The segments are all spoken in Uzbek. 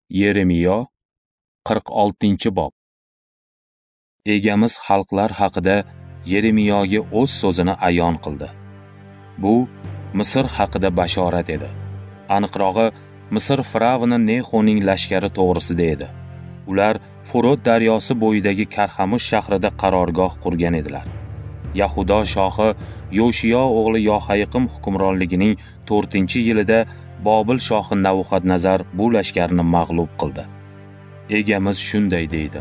Yeremiyo 46-bob. Egamiz xalqlar haqida Yeremiyoga o'z so'zini ayon qildi. Bu Misr haqida bashorat edi. Aniqrog'i, Misr Firavni Nexoning lashkari to'g'risida edi. Ular Furot daryosi bo'yidagi Karxamush shahrida qarorgoh qurgan edilar. Yahudo shohi Yoshiyo o'g'li Yohayqim hukmronligining 4-yilida Bobil shohi Navbuxodnazar bu lashkarni mag'lub qildi. Egamiz shunday deydi: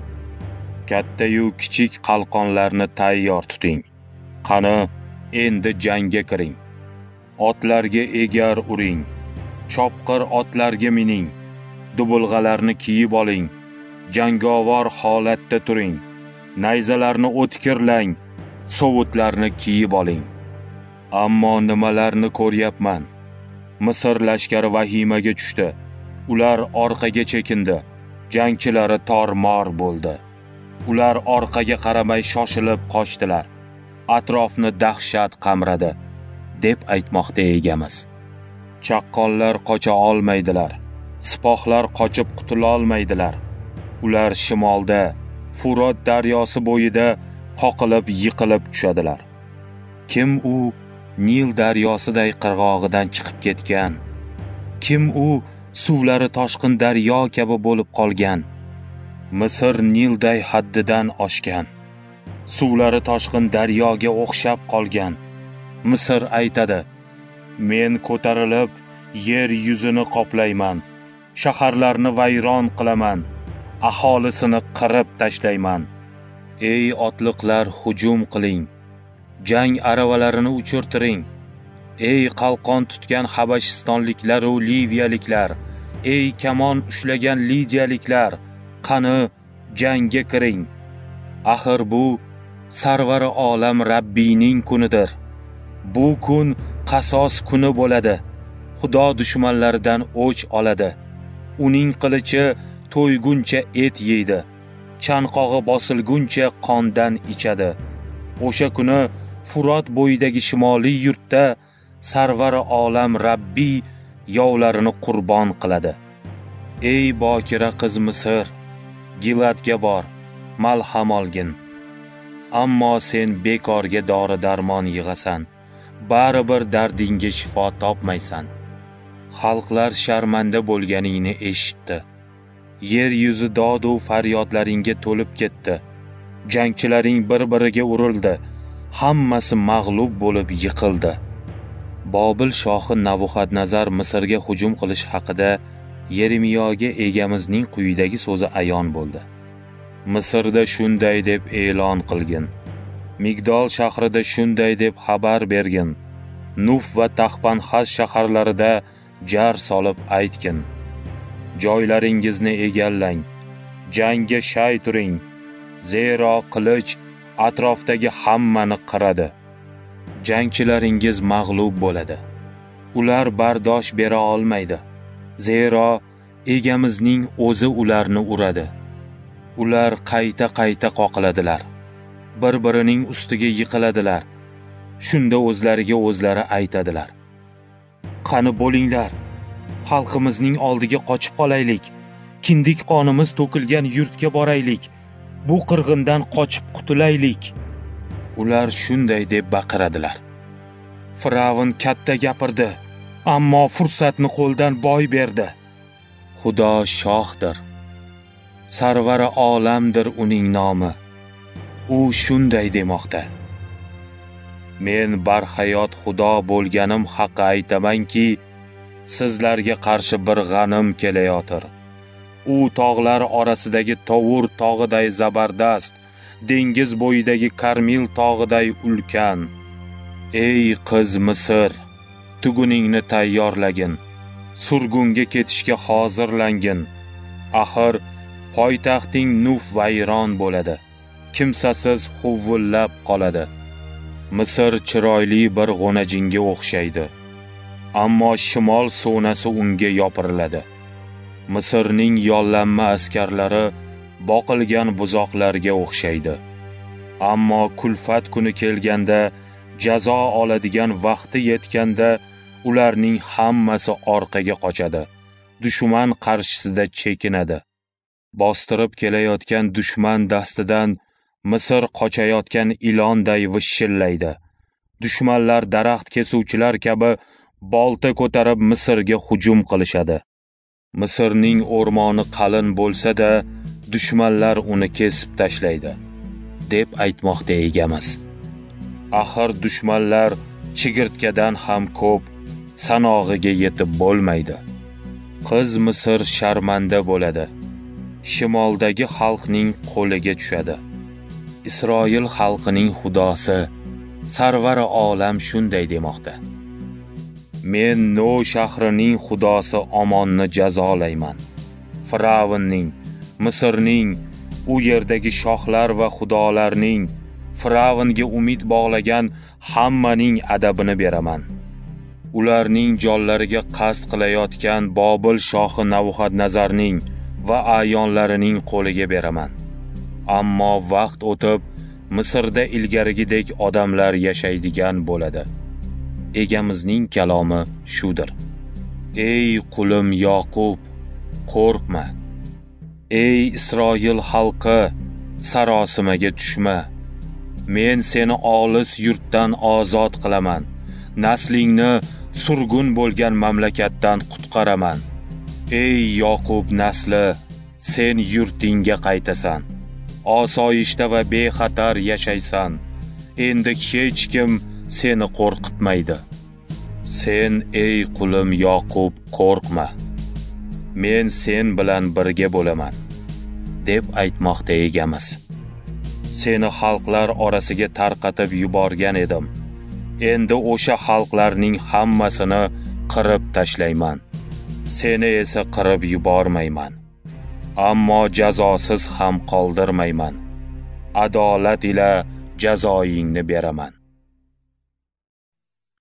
Katta-yu kichik qalqonlarni tayyor tuting. Qani, endi jangga kiring. Otlarga egar uring. Chopqir otlarga mining. Dubulg'alarni kiyib oling. Jangovar holatda turing. Nayzalarni o'tkirlang. Sovutlarni kiyib oling. Ammo nimalarni ko'ryapman? Misr lashkari vahimaga tushdi. Ular orqaga chekindi. Jangchilari tor-mor bo'ldi. Ular orqaga qaramay shoshilib qochdilar. Atrofni dahshat qamradi, deb aytmoqda egamiz. Chaqqonlar qocha olmaydilar. Sipohlar qochib qutula olmaydilar. Ular shimolda, Furot daryosi bo'yida qoqilib yiqilib tushadilar. Kim u Nil daryosiday qirg'og'idan chiqib ketgan? Kim u suvlari toshqin daryo kabi bo'lib qolgan? Misr Nilday haddidan oshgan. Suvlari toshqin daryoga o'xshab qolgan. Misr aytadi: Men ko'tarilib yer yuzini qoplayman. Shaharlarni vayron qilaman. Aholisini qirib tashlayman. Ey otliqlar, hujum qiling. Jang aravalarini uchirtiring. Ey qalqon tutgan Habashistonliklar va Liviyaliklar, ey kamon ushlagan Lidiyaliklar, qani jangga kiring. Axir bu Sarvari olam Rabbiyning kunidir. Bu kun qasos kuni bo'ladi. Xudo dushmanlaridan o'ch oladi. Uning qilichi to'yguncha et yeydi. Chanqog'i bosilguncha qondan ichadi. O'sha kuni Furot bo'yidagi shimoliy yurtda Sarvari olam Rabbiy yovlarini qurbon qiladi. Ey bokira qiz Misr, Giladga bor, malham olgin. Ammo sen bekorga dori-darmon yig'asan, baribir dardingga shifo topmaysan. Xalqlar sharmanda bo'lganingni eshitdi. Yer yuzi dod va faryodlaringga to'lib ketdi. Jangchilaring bir-biriga urildi. Hammasi mag'lub bo'lib yiqildi. Bobil shohi Navbuxodnazar Misrga hujum qilish haqida Yeremiyoga egamizning quyidagi so'zi ayon bo'ldi. Misrda shunday deb e'lon qilgin. Migdol shahrida shunday deb xabar bergin. Nuf va Taxpanxas shaharlarida jar solib aytgin. Joylaringizni egallang. Jangga shay turing. Zero qilich atrofdagi hammani qiradi. Jangchilaringiz mag'lub bo'ladi. Ular bardosh bera olmaydi. Zero egamizning o'zi ularni uradi. Ular qayta-qayta qoqiladilar. Bir-birining ustiga yiqiladilar. Shunda o'zlariga o'zlari aytadilar: Qani bo'linglar, xalqimizning oldiga qochib qolaylik. Kindik qonimiz to'kilgan yurtga boraylik. Bu qirg'indan qochib qutulaylik. Ular shunday deb baqiradilar: Firavn katta gapirdi, ammo fursatni qo'ldan boy berdi. Xudo shohdir. Sarvari olamdir uning nomi. U shunday demoqda: Men barhayot Xudo bo'lganim haqi aytamanki, sizlarga qarshi bir g'anim kelayotir. U tog'lar orasidagi Tovur tog'iday zabardast, dengiz bo'yidagi Karmil tog'iday ulkan. Ey qiz Misr, tuguningni tayyorlagin. Surgunga ketishga hozirlangin. Axir poytaxting Nuf vayron bo'ladi. Kimsasiz huvullab qoladi. Misr chiroyli bir g'onajinga o'xshaydi. Ammo shimol so'nasi unga yopiriladi. Misrning yollanma askarlari boqilgan buzoqlarga o'xshaydi. Ammo kulfat kuni kelganda, jazo oladigan vaqti yetganda, ularning hammasi orqaga qochadi. dushman qarshisida chekinadi. Bostirib kelayotgan dushman dastidan Misr qochayotgan ilonday vishillaydi. Dushmanlar daraxt kesuvchilar kabi bolta ko'tarib Misrga hujum qilishadi. Misrning o'rmoni qalin bo'lsa-da, dushmanlar uni kesib tashlaydi, deb aytmoqda egamiz. Axir dushmanlar chigirtkadan ham ko'p, sanog'iga yetib bo'lmaydi. Qiz Misr sharmanda bo'ladi. Shimoldagi xalqning qo'liga tushadi. Isroil xalqining xudosi, sarvari olam shunday demoqda. Men No shahrining xudosi Omonni jazolayman. Firavnning, Misrning, u yerdagi shohlar va xudolarning, Firavnga umid bog'lagan hammaning adabini beraman. Ularning jonlariga qasd qilayotgan Bobil shohi Navbuxadnazarning va ayonlarining qo'liga beraman. Ammo vaqt o'tib, Misrda ilgarigidek odamlar yashaydigan bo'ladi. Egamizning kalomi shudir. Ey qulim Yoqub, qo'rqma. Ey Isroil xalqi, sarosimaga tushma. Men seni olis yurtdan ozod qilaman. Naslingni surgun bo'lgan mamlakatdan qutqaraman. Ey Yoqub nasli, sen yurtingga qaytasan. Osoyishta va bexatar yashaysan. Endi hech kim seni qo'rqitmaydi. Sen ey qulim Yoqub qo'rqma. Men sen bilan birga bo'laman, deb aytmoqda egamiz. Seni xalqlar orasiga tarqatib yuborgan edim. Endi o'sha xalqlarning hammasini qirib tashlayman. Seni esa qirib yubormayman. Ammo jazosiz ham qoldirmayman. Adolat ila jazoingni beraman.